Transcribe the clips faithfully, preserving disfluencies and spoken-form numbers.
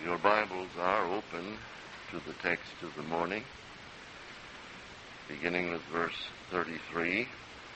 Your Bibles are open to the text of the morning, beginning with verse thirty-three.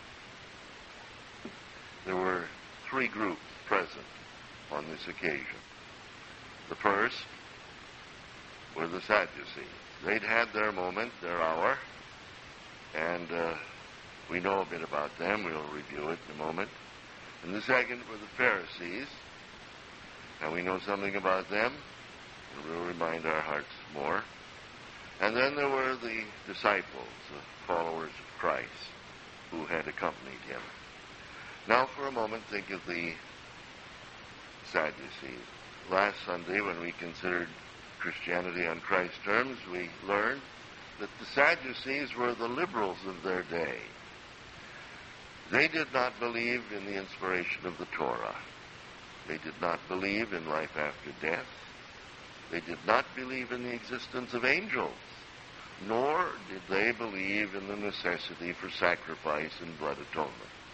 There were three groups present on this occasion. The first were the Sadducees. They'd had their moment, their hour, and uh, we know a bit about them. We'll review it in a moment. And the second were the Pharisees, and we know something about them, and we'll remind our hearts more. And then there were the disciples, the followers of Christ, who had accompanied him. Now for a moment think of the Sadducees. Last Sunday, when we considered Christianity on Christ's terms, we learned that the Sadducees were the liberals of their day. They did not believe in the inspiration of the Torah. They did not believe in life after death. They did not believe in the existence of angels, nor did they believe in the necessity for sacrifice and blood atonement.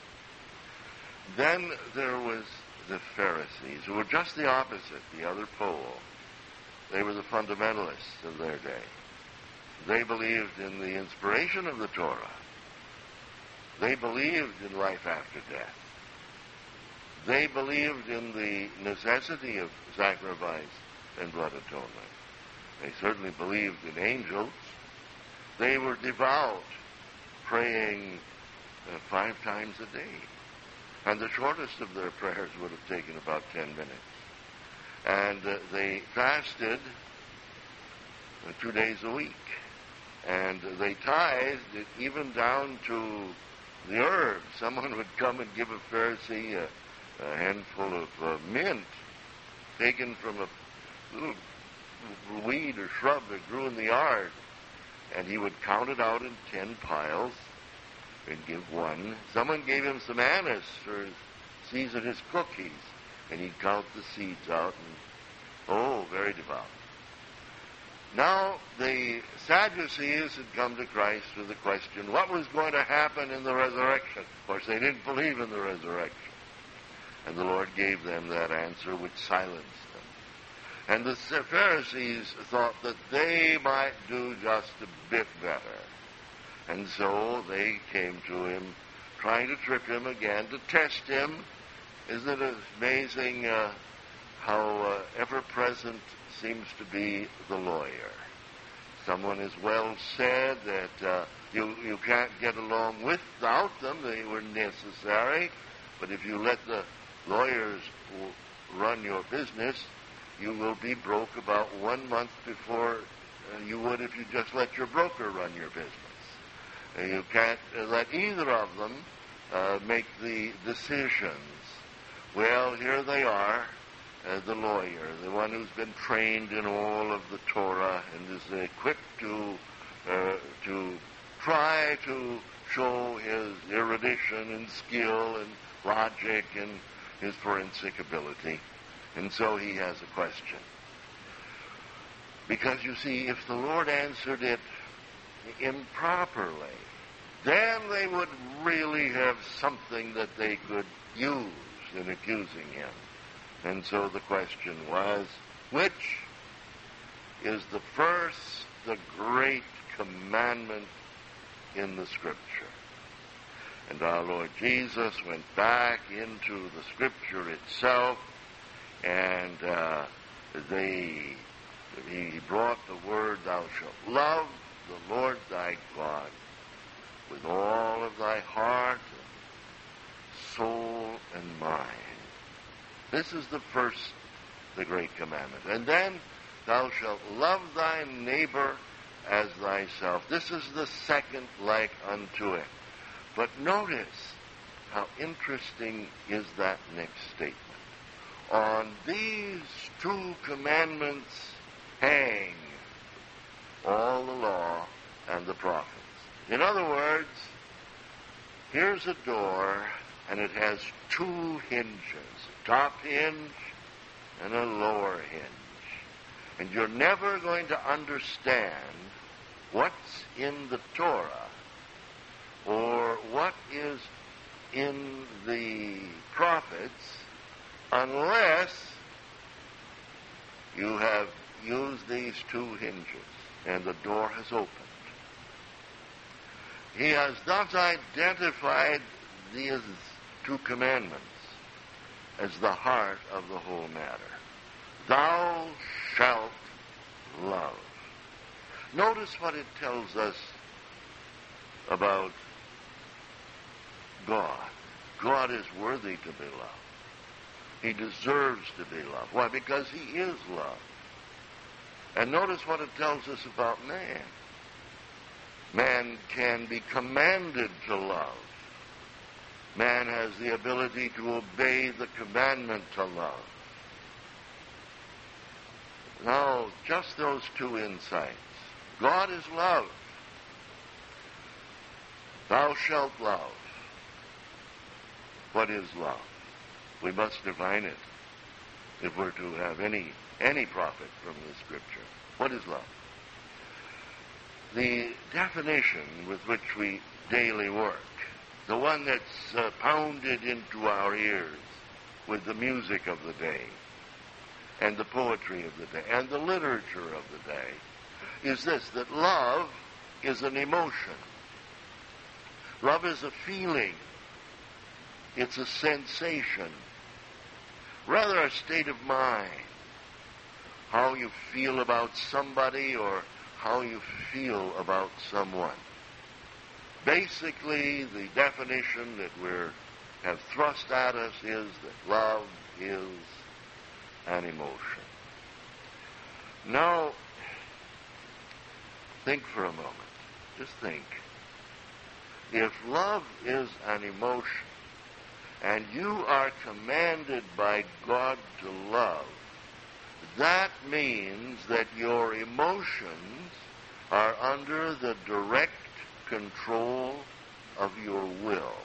Then there was the Pharisees, who were just the opposite, the other pole. They were the fundamentalists of their day. They believed in the inspiration of the Torah. They believed in life after death. They believed in the necessity of sacrifice and blood atonement. They certainly believed in angels. They were devout, praying uh, five times a day. And the shortest of their prayers would have taken about ten minutes. And uh, they fasted uh, two days a week. And uh, they tithed it even down to the herbs. Someone would come and give a Pharisee a, a handful of uh, mint taken from a little weed or shrub that grew in the yard. And he would count it out in ten piles and give one. Someone gave him some anise for season his cookies, and he'd count the seeds out, and oh, very devout. Now, the Sadducees had come to Christ with the question, what was going to happen in the resurrection? Of course, they didn't believe in the resurrection. And the Lord gave them that answer which silenced them. And the Pharisees thought that they might do just a bit better. And so they came to him, trying to trip him again, to test him. Isn't it amazing uh, how uh, ever-present seems to be the lawyer? Someone has well said that uh, you, you can't get along without them. They were necessary. But if you let the lawyers w- run your business, you will be broke about one month before uh, you would if you just let your broker run your business. You can't let either of them uh, make the decisions. Well, here they are, uh, the lawyer, the one who's been trained in all of the Torah and is equipped to uh, to try to show his erudition and skill and logic and his forensic ability. And so he has a question. Because, you see, if the Lord answered it improperly, then they would really have something that they could use in accusing him. And so the question was, which is the first, the great commandment in the Scripture? And our Lord Jesus went back into the Scripture itself, and uh, they, he brought the word, thou shalt love the Lord thy God with all of thy heart, and soul, and mind. This is the first, the great commandment. And then, thou shalt love thy neighbor as thyself. This is the second like unto it. But notice how interesting is that next statement. On these two commandments hang all the law and the prophets. In other words, here's a door, and it has two hinges, a top hinge and a lower hinge. And you're never going to understand what's in the Torah or what is in the prophets unless you have used these two hinges, and the door has opened. He has thus identified these two commandments as the heart of the whole matter. Thou shalt love. Notice what it tells us about God. God is worthy to be loved. He deserves to be loved. Why? Because he is love. And notice what it tells us about man. Man can be commanded to love. Man has the ability to obey the commandment to love. Now, just those two insights. God is love. Thou shalt love. What is love? We must define it if we're to have any any profit from the Scripture. What is love? The definition with which we daily work, the one that's uh, pounded into our ears with the music of the day and the poetry of the day and the literature of the day, is this, that love is an emotion. Love is a feeling. It's a sensation. Rather a state of mind. How you feel about somebody or how you feel about someone. Basically, the definition that we have thrust at us is that love is an emotion. Now, think for a moment. Just think. If love is an emotion, and you are commanded by God to love, that means that your emotions are under the direct control of your will.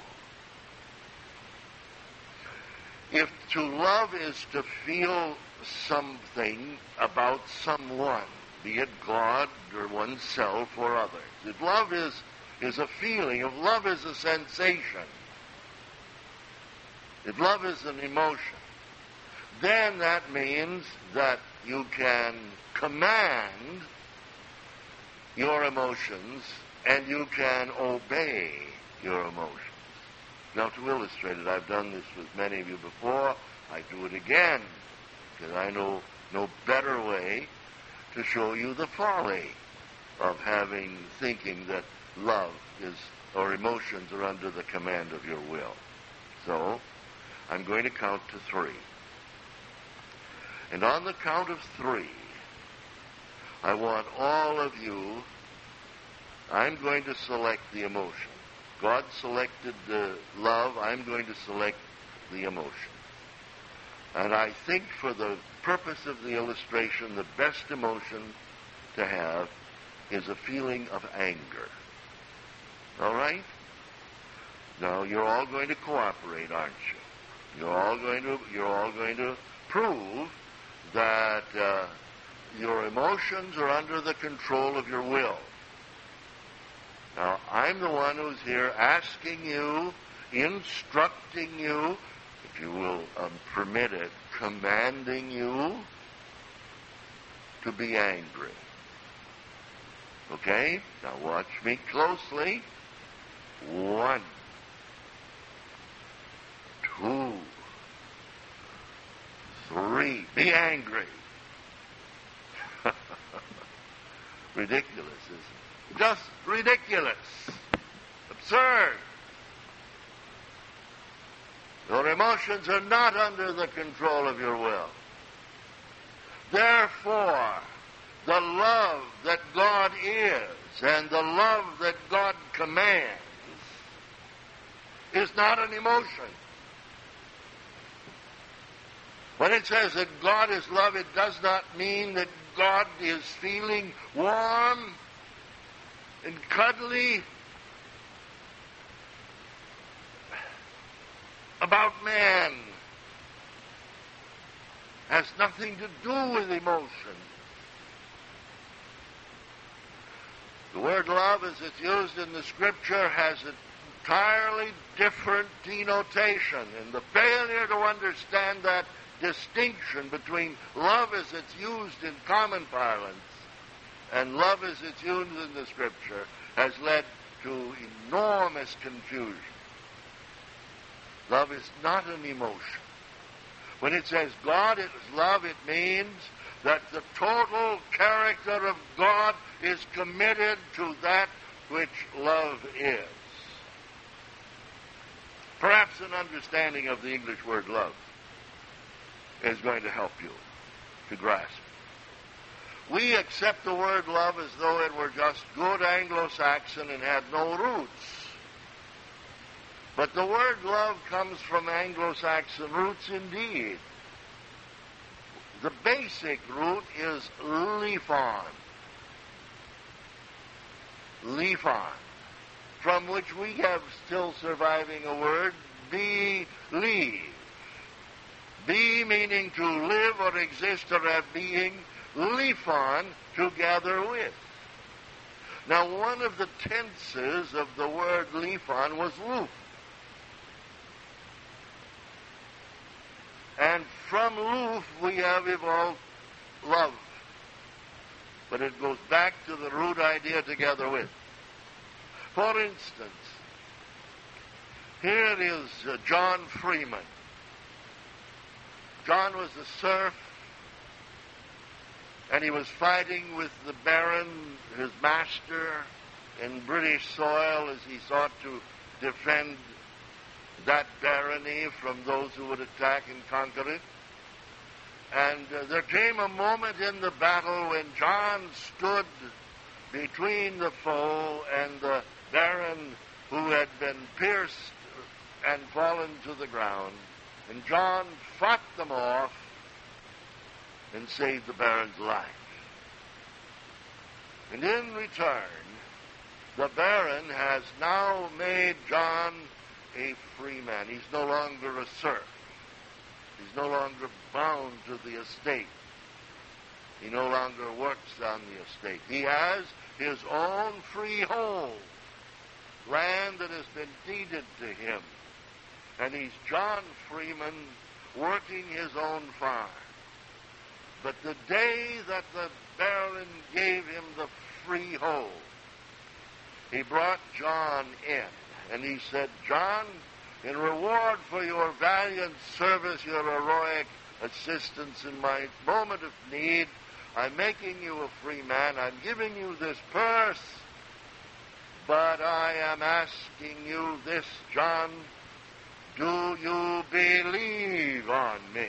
If to love is to feel something about someone, be it God or oneself or others, if love is, is a feeling, if love is a sensation, if love is an emotion, then that means that you can command your emotions and you can obey your emotions. Now, to illustrate it, I've done this with many of you before. I do it again because I know no better way to show you the folly of having, thinking that love is, or emotions are under the command of your will. So, I'm going to count to three. And on the count of three, I want all of you, I'm going to select the emotion. God selected the love, I'm going to select the emotion. And I think for the purpose of the illustration, the best emotion to have is a feeling of anger. All right? Now, you're all going to cooperate, aren't you? You're all going to, you're all going to prove that uh, your emotions are under the control of your will. Now, I'm the one who's here asking you, instructing you, if you will um, permit it, commanding you to be angry. Okay? Now watch me closely. One. Two. Three. Be angry. Ridiculous, isn't it? Just ridiculous. Absurd. Your emotions are not under the control of your will. Therefore, the love that God is and the love that God commands is not an emotion. When it says that God is love, it does not mean that God is feeling warm and cuddly about man. Has nothing to do with emotion. The word love, as it's used in the Scripture, has an entirely different denotation. And the failure to understand that distinction between love as it's used in common parlance and love as it's used in the Scripture has led to enormous confusion. Love is not an emotion. When it says God is love, it means that the total character of God is committed to that which love is. Perhaps an understanding of the English word love is going to help you to grasp. We accept the word love as though it were just good Anglo-Saxon and had no roots. But the word love comes from Anglo-Saxon roots indeed. The basic root is lephon. Lephon, from which we have still surviving a word, believe. Be meaning to live or exist or have being, lephon, together with. Now, one of the tenses of the word lephon was loof. And from loof we have evolved love. But it goes back to the root idea, together with. For instance, here is uh, John Freeman. John was a serf, and he was fighting with the Baron, his master, in British soil as he sought to defend that barony from those who would attack and conquer it. And uh, there came a moment in the battle when John stood between the foe and the Baron who had been pierced and fallen to the ground. And John fought them off and saved the Baron's life. And in return, the Baron has now made John a free man. He's no longer a serf. He's no longer bound to the estate. He no longer works on the estate. He has his own freehold, land that has been deeded to him. And he's John Freeman working his own farm. But the day that the Baron gave him the freehold, he brought John in, and he said, John, in reward for your valiant service, your heroic assistance in my moment of need, I'm making you a free man. I'm giving you this purse, but I am asking you this, John, do you believe on me?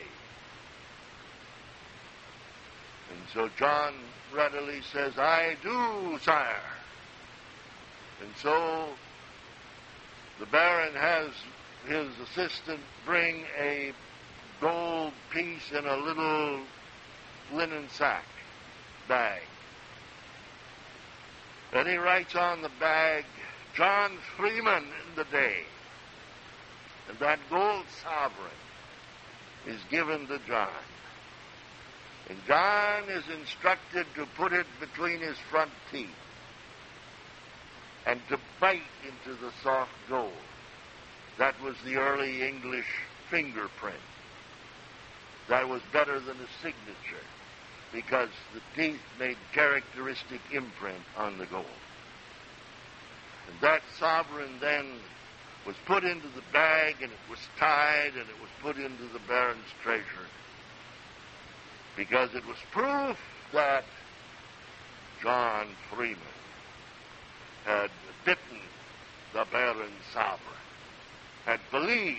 And so John readily says, I do, sire. And so the Baron has his assistant bring a gold piece in a little linen sack, bag. Then he writes on the bag, John Freeman in the day. And that gold sovereign is given to John. And John is instructed to put it between his front teeth and to bite into the soft gold. That was the early English fingerprint. That was better than a signature because the teeth made characteristic imprint on the gold. And that sovereign then was put into the bag, and it was tied, and it was put into the Baron's treasury, because it was proof that John Freeman had bitten the Baron's sovereign, had believed.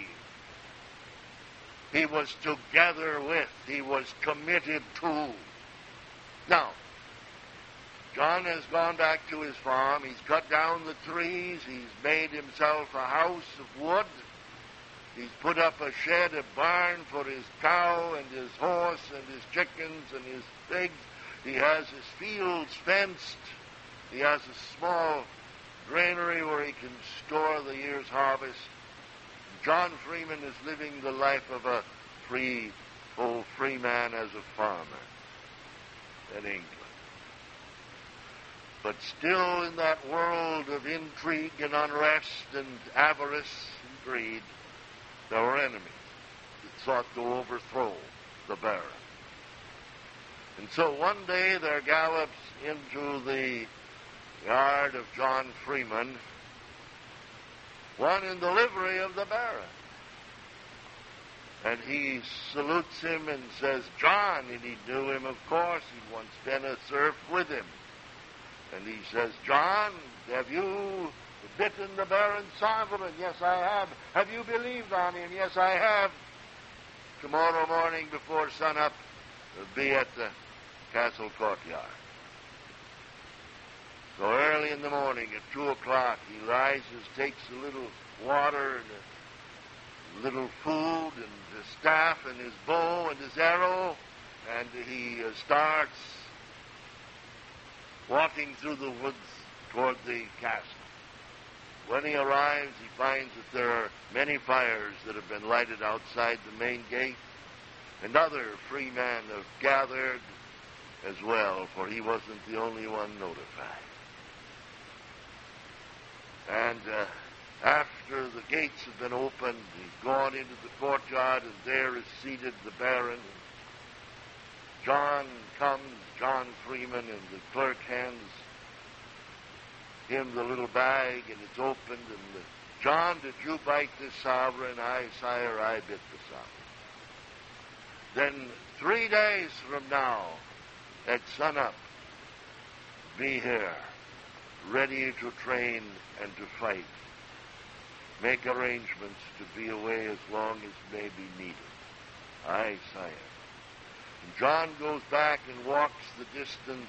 He was together with, he was committed to. Now, John has gone back to his farm. He's cut down the trees. He's made himself a house of wood. He's put up a shed, a barn for his cow and his horse and his chickens and his pigs. He has his fields fenced. He has a small granary where he can store the year's harvest. John Freeman is living the life of a free, full free man as a farmer in England. But still in that world of intrigue and unrest and avarice and greed, there were enemies that sought to overthrow the barren. And so one day there gallops into the yard of John Freeman one in the livery of the Baron. And he salutes him and says, John, and he knew him, of course. He'd once been a serf with him. And he says, John, have you bitten the Baron's sovereign? Yes, I have. Have you believed on him? Yes, I have. Tomorrow morning before sunup, be at the castle courtyard. So early in the morning at two o'clock, he rises, takes a little water and a little food and his staff and his bow and his arrow, and he uh, starts walking through the woods toward the castle. When he arrives, he finds that there are many fires that have been lighted outside the main gate, and other free men have gathered as well, for he wasn't the only one notified. And uh, after the gates have been opened, he's gone into the courtyard, and there is seated the Baron. John comes, John Freeman, and the clerk hands him the little bag, and it's opened, and the, John, did you bite this sovereign? Aye, sire, I bit the sovereign. Then three days from now, at sunup, be here, ready to train and to fight. Make arrangements to be away as long as may be needed. Aye, sire. And John goes back and walks the distance,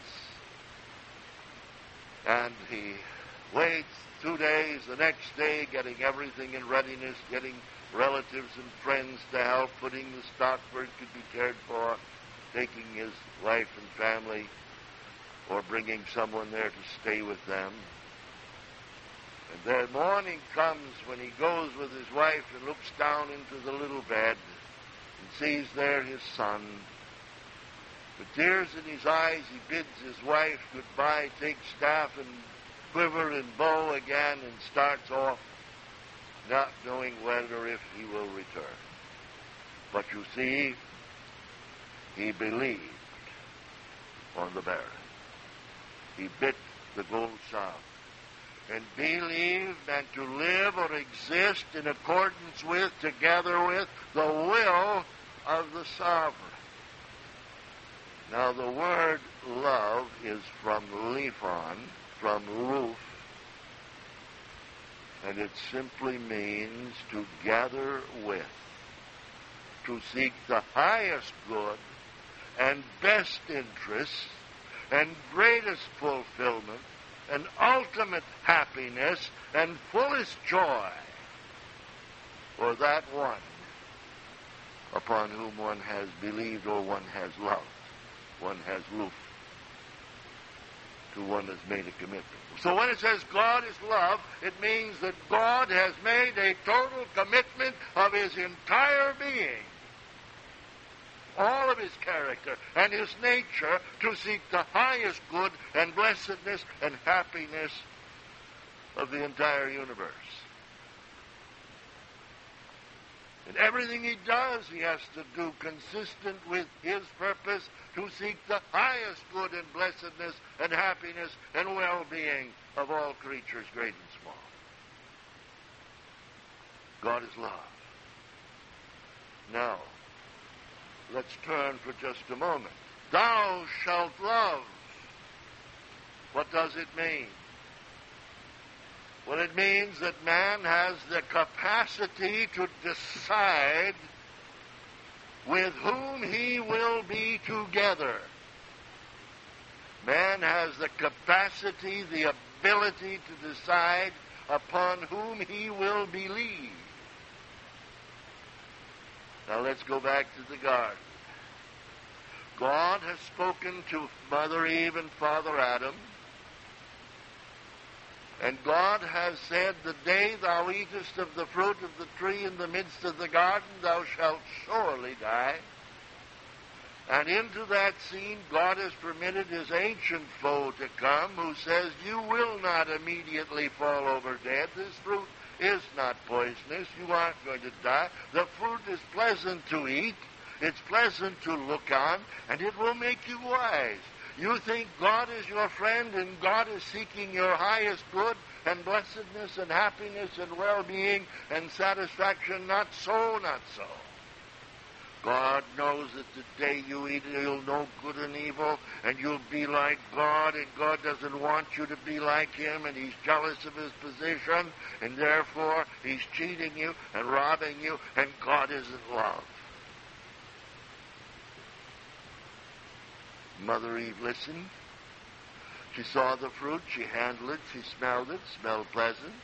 and he waits two days, the next day, getting everything in readiness, getting relatives and friends to help, putting the stock where it could be cared for, taking his wife and family, or bringing someone there to stay with them. And the morning comes when he goes with his wife and looks down into the little bed and sees there his son. With tears in his eyes, he bids his wife goodbye, takes staff and quiver and bow again, and starts off, not knowing whether if he will return. But you see, he believed on the Baron. He bit the gold sovereign, and believed and to live or exist in accordance with, together with, the will of the sovereign. Now the word love is from lifon, from roof, and it simply means to gather with, to seek the highest good and best interests and greatest fulfillment and ultimate happiness and fullest joy for that one upon whom one has believed or one has loved, one has loofed, to one has made a commitment. So when it says God is love, it means that God has made a total commitment of his entire being, all of his character and his nature, to seek the highest good and blessedness and happiness of the entire universe. And everything he does, he has to do consistent with his purpose to seek the highest good and blessedness and happiness and well-being of all creatures, great and small. God is love. Now, let's turn for just a moment. Thou shalt love. What does it mean? Well, it means that man has the capacity to decide with whom he will be together. Man has the capacity, the ability to decide upon whom he will believe. Now let's go back to the garden. God has spoken to Mother Eve and Father Adam, and God has said, the day thou eatest of the fruit of the tree in the midst of the garden, thou shalt surely die. And into that scene, God has permitted his ancient foe to come, who says, you will not immediately fall over dead. This fruit is not poisonous. You aren't going to die. The fruit is pleasant to eat. It's pleasant to look on, and it will make you wise. You think God is your friend, and God is seeking your highest good and blessedness and happiness and well-being and satisfaction. Not so, not so. God knows that the day you eat it, you'll know good and evil, and you'll be like God, and God doesn't want you to be like Him, and He's jealous of His position, and therefore He's cheating you and robbing you, and God isn't love. Mother Eve listened. She saw the fruit, she handled it, she smelled it, smelled pleasant,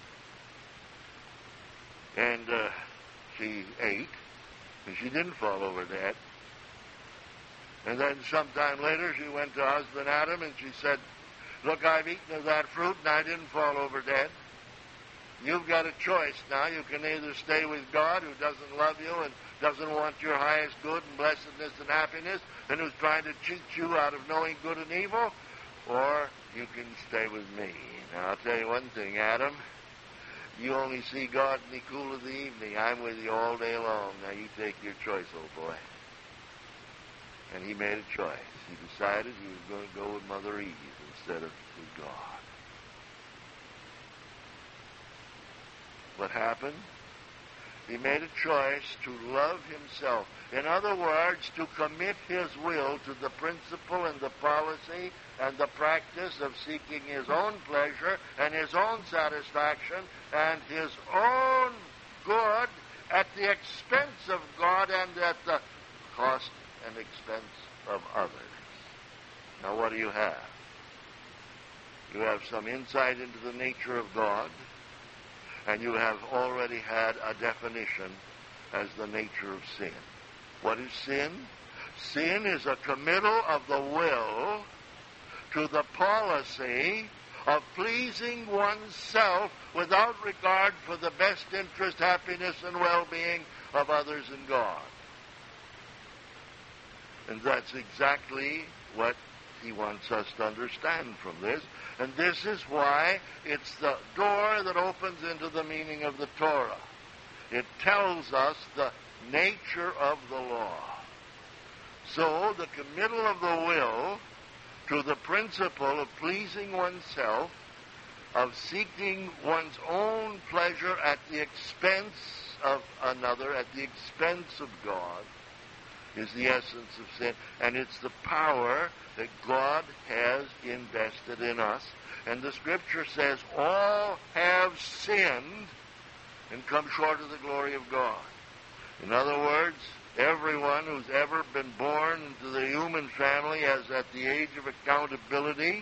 and uh, she ate. And she didn't fall over dead. And then sometime later she went to husband Adam and she said, look, I've eaten of that fruit and I didn't fall over dead. You've got a choice now. You can either stay with God, who doesn't love you and doesn't want your highest good and blessedness and happiness, and who's trying to cheat you out of knowing good and evil, or you can stay with me. Now, I'll tell you one thing, Adam. You only see God in the cool of the evening. I'm with you all day long. Now you take your choice, old boy. And he made a choice. He decided he was going to go with Mother Eve instead of with God. What happened? He made a choice to love himself. In other words, to commit his will to the principle and the policy and the practice of seeking his own pleasure and his own satisfaction and his own good at the expense of God and at the cost and expense of others. Now, what do you have? You have some insight into the nature of God, and you have already had a definition as the nature of sin. What is sin? Sin is a committal of the will to the policy of pleasing oneself without regard for the best interest, happiness, and well-being of others and God. And that's exactly what he wants us to understand from this. And this is why it's the door that opens into the meaning of the Torah. It tells us the nature of the law. So the committal of the will to the principle of pleasing oneself, of seeking one's own pleasure at the expense of another, at the expense of God, is the essence of sin. And it's the power that God has invested in us. And the Scripture says, all have sinned and come short of the glory of God. In other words, everyone who's ever been born into the human family has, at the age of accountability,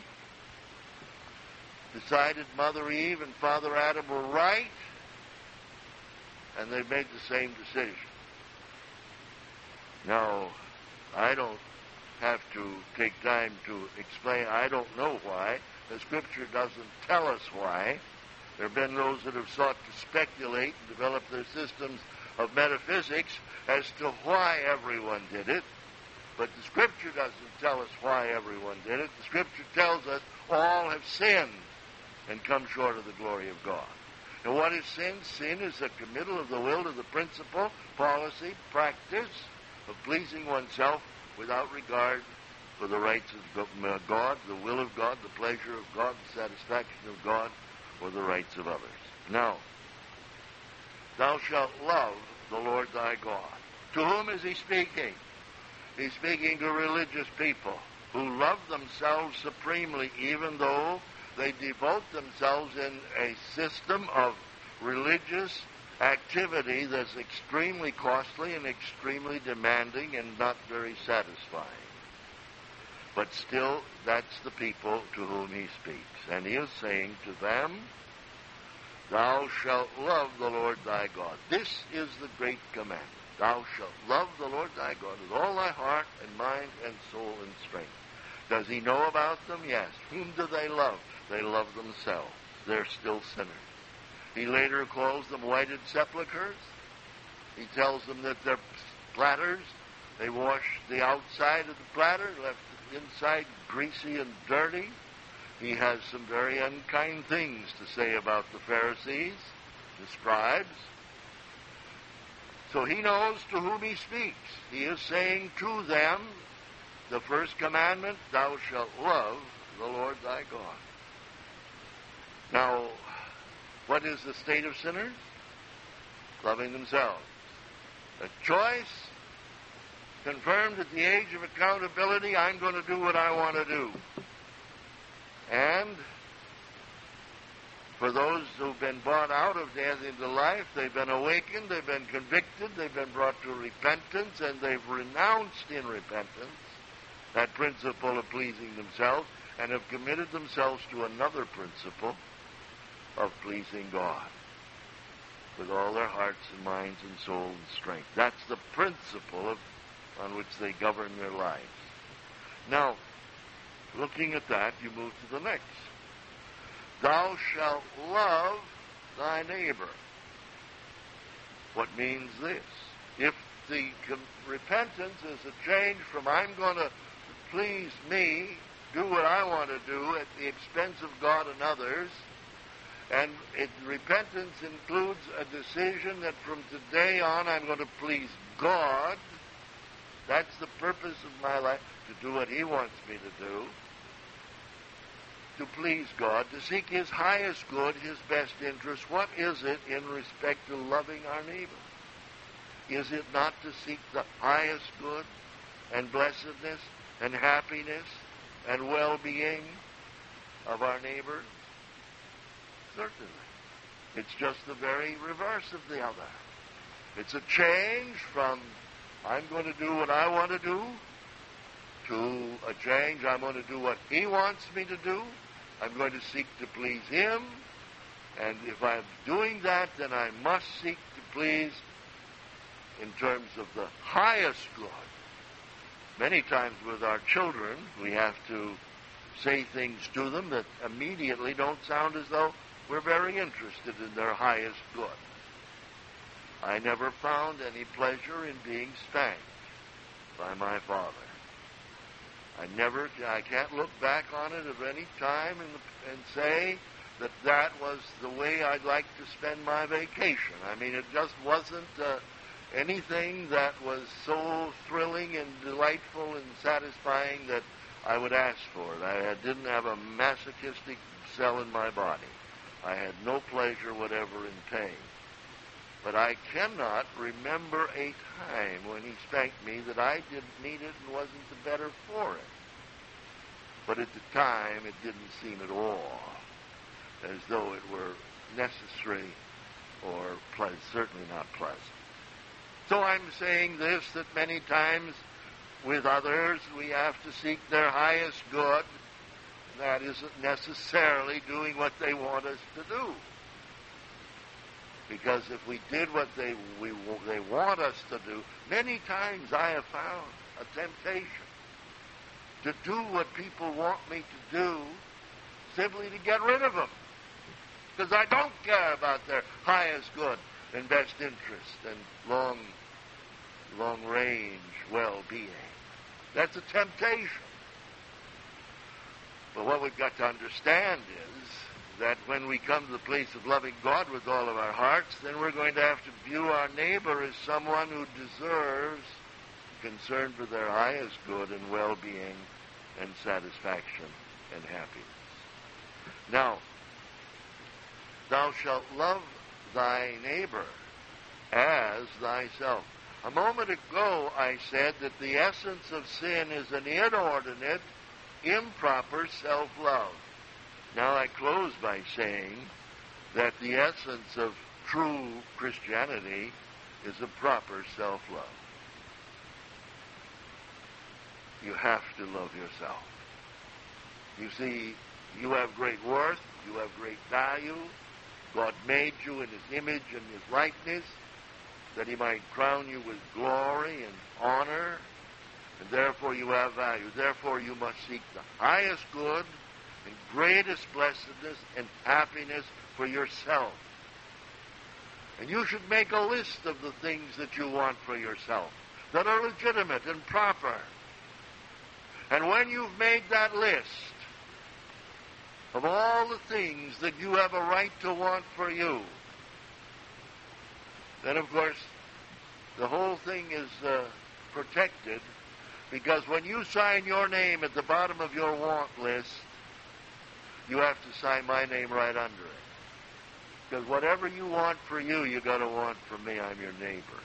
decided Mother Eve and Father Adam were right, and they've made the same decision. Now, I don't have to take time to explain. I don't know why. The Scripture doesn't tell us why. There have been those that have sought to speculate and develop their systems of metaphysics as to why everyone did it. But the Scripture doesn't tell us why everyone did it. The Scripture tells us all have sinned and come short of the glory of God. And what is sin? Sin is a committal of the will to the principle, policy, practice of pleasing oneself without regard for the rights of God, the will of God, the pleasure of God, the satisfaction of God, or the rights of others. Now, thou shalt love the Lord thy God. To whom is he speaking? He's speaking to religious people who love themselves supremely, even though they devote themselves in a system of religious activity that's extremely costly and extremely demanding and not very satisfying. But still, that's the people to whom he speaks. And he is saying to them, thou shalt love the Lord thy God. This is the great commandment. Thou shalt love the Lord thy God with all thy heart and mind and soul and strength. Does he know about them? Yes. Whom do they love? They love themselves. They're still sinners. He later calls them whited sepulchres. He tells them that they're platters. They wash the outside of the platter, left the inside greasy and dirty. He has some very unkind things to say about the Pharisees, the scribes. So he knows to whom he speaks. He is saying to them, the first commandment, thou shalt love the Lord thy God. Now, what is the state of sinners? Loving themselves. A choice confirmed at the age of accountability. I'm going to do what I want to do. And for those who've been brought out of death into life, they've been awakened, they've been convicted, they've been brought to repentance, and they've renounced in repentance that principle of pleasing themselves and have committed themselves to another principle of pleasing God with all their hearts and minds and soul and strength. That's the principle of, on which they govern their lives. Now, looking at that, you move to the next. Thou shalt love thy neighbor. What means this? If the com- repentance is a change from I'm going to please me, do what I want to do at the expense of God and others, and it, repentance includes a decision that from today on I'm going to please God. That's the purpose of my life, to do what He wants me to do, to please God, to seek His highest good, His best interest. What is it in respect to loving our neighbor? Is it not to seek the highest good and blessedness and happiness and well-being of our neighbors? Certainly. It's just the very reverse of the other. It's a change from I'm going to do what I want to do to a change I'm going to do what He wants me to do. I'm going to seek to please Him. And if I'm doing that, then I must seek to please in terms of the highest good. Many times with our children, we have to say things to them that immediately don't sound as though we're very interested in their highest good. I never found any pleasure in being spanked by my father. I never, I can't look back on it at any time and, and say that that was the way I'd like to spend my vacation. I mean, it just wasn't uh, anything that was so thrilling and delightful and satisfying that I would ask for it. I didn't have a masochistic cell in my body. I had no pleasure whatever in pain. But I cannot remember a time when he spanked me that I didn't need it and wasn't the better for it. But at the time, it didn't seem at all as though it were necessary or pleasant, certainly not pleasant. So I'm saying this, that many times with others we have to seek their highest good. That isn't necessarily doing what they want us to do. Because if we did what they we they want us to do, many times I have found a temptation to do what people want me to do simply to get rid of them. Because I don't care about their highest good and best interest and long, long-range well-being. That's a temptation. But what we've got to understand is that when we come to the place of loving God with all of our hearts, then we're going to have to view our neighbor as someone who deserves concern for their highest good and well-being and satisfaction and happiness. Now, thou shalt love thy neighbor as thyself. A moment ago I said that the essence of sin is an inordinate, improper self-love. Now I close by saying that the essence of true Christianity is a proper self-love. You have to love yourself. You see, you have great worth, you have great value. God made you in His image and His likeness, that He might crown you with glory and honor, and therefore you have value. Therefore you must seek the highest good and greatest blessedness and happiness for yourself. And you should make a list of the things that you want for yourself that are legitimate and proper. And when you've made that list of all the things that you have a right to want for you, then of course The whole thing is uh, protected, because when you sign your name at the bottom of your want list, you have to sign my name right under it. Because whatever you want for you, you got to want for me. I'm your neighbor.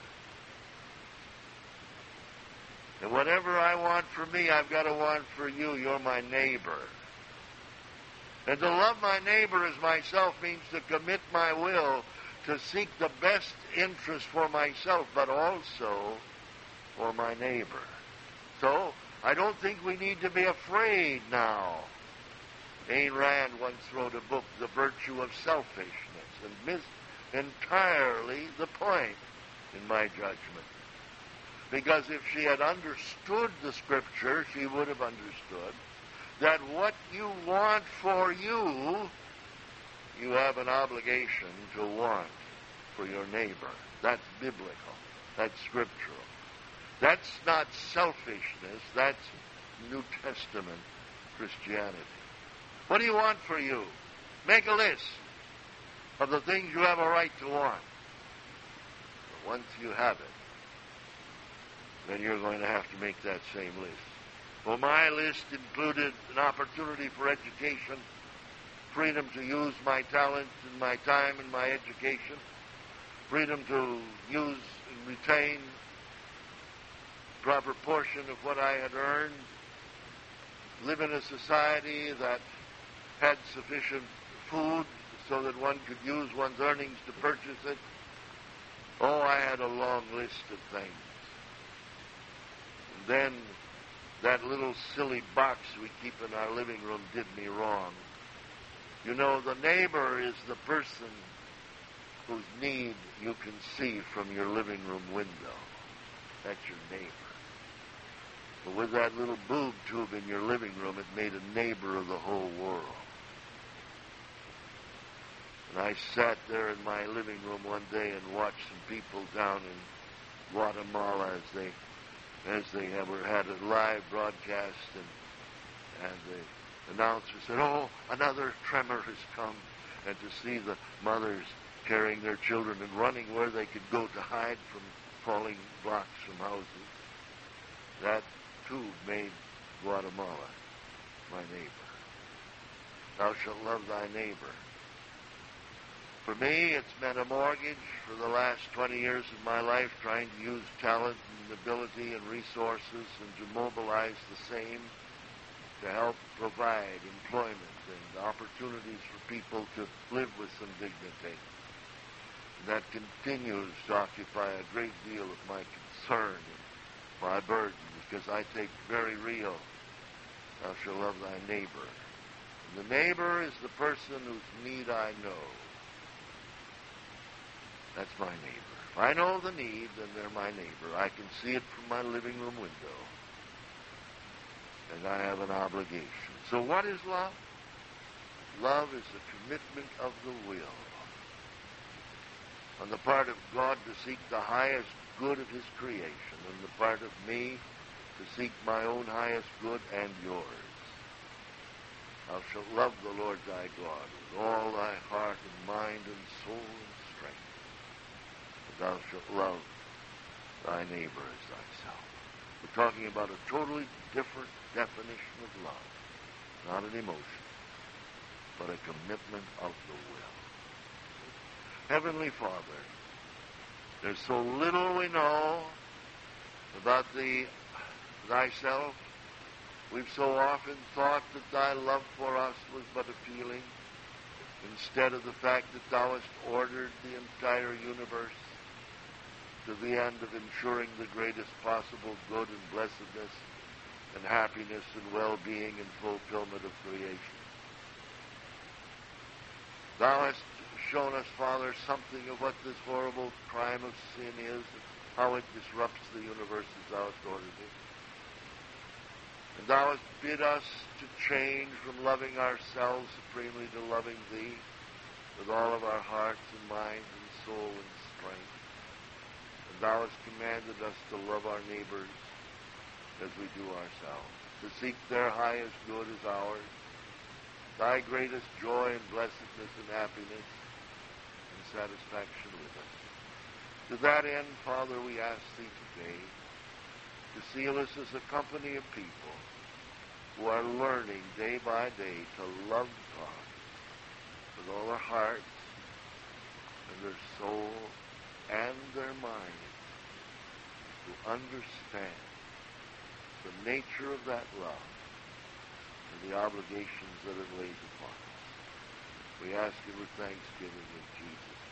And whatever I want for me, I've got to want for you. You're my neighbor. And to love my neighbor as myself means to commit my will to seek the best interest for myself, but also for my neighbor. So, I don't think we need to be afraid now. Ayn Rand once wrote a book, The Virtue of Selfishness, and missed entirely the point, in my judgment. Because if she had understood the Scripture, she would have understood that what you want for you, you have an obligation to want for your neighbor. That's biblical. That's scriptural. That's not selfishness. That's New Testament Christianity. What do you want for you? Make a list of the things you have a right to want. But once you have it, then you're going to have to make that same list. Well, my list included an opportunity for education, freedom to use my talent and my time and my education, freedom to use and retain a proper portion of what I had earned, live in a society that had sufficient food so that one could use one's earnings to purchase it. Oh, I had a long list of things. And then that little silly box we keep in our living room did me wrong. You know, the neighbor is the person whose need you can see from your living room window. That's your neighbor. But with that little boob tube in your living room, it made a neighbor of the whole world. And I sat there in my living room one day and watched some people down in Guatemala as they as they have, had a live broadcast, and, and the announcer said, "Oh, another tremor has come," and to see the mothers carrying their children and running where they could go to hide from falling blocks from houses. That, too, made Guatemala my neighbor. Thou shalt love thy neighbor. For me, it's meant a mortgage for the last twenty years of my life, trying to use talent and ability and resources and to mobilize the same to help provide employment and opportunities for people to live with some dignity. And that continues to occupy a great deal of my concern and my burden, because I take very real, thou shalt love thy neighbor. And the neighbor is the person whose need I know. That's my neighbor. If I know the need, then they're my neighbor. I can see it from my living room window. And I have an obligation. So what is love? Love is a commitment of the will on the part of God to seek the highest good of his creation, on the part of me to seek my own highest good and yours. Thou shalt love the Lord thy God with all thy heart and mind and soul and strength. And thou shalt love thy neighbor as thyself. We're talking about a totally different definition of love. Not an emotion, but a commitment of the will. Heavenly Father, there's so little we know about thee, thyself. We've so often thought that thy love for us was but a feeling, instead of the fact that thou hast ordered the entire universe to the end of ensuring the greatest possible good and blessedness and happiness and well-being and fulfillment of creation. Thou hast shown us, Father, something of what this horrible crime of sin is and how it disrupts the universe as thou hast ordered it. And thou hast bid us to change from loving ourselves supremely to loving thee with all of our hearts and minds and soul and strength. And thou hast commanded us to love our neighbors as we do ourselves, to seek their highest good as ours, thy greatest joy and blessedness and happiness and satisfaction with us. To that end, Father, we ask Thee today to seal us as a company of people who are learning day by day to love God with all their hearts and their soul and their mind, to understand the nature of that love and the obligations that it lays upon us. We ask it with thanksgiving in Jesus'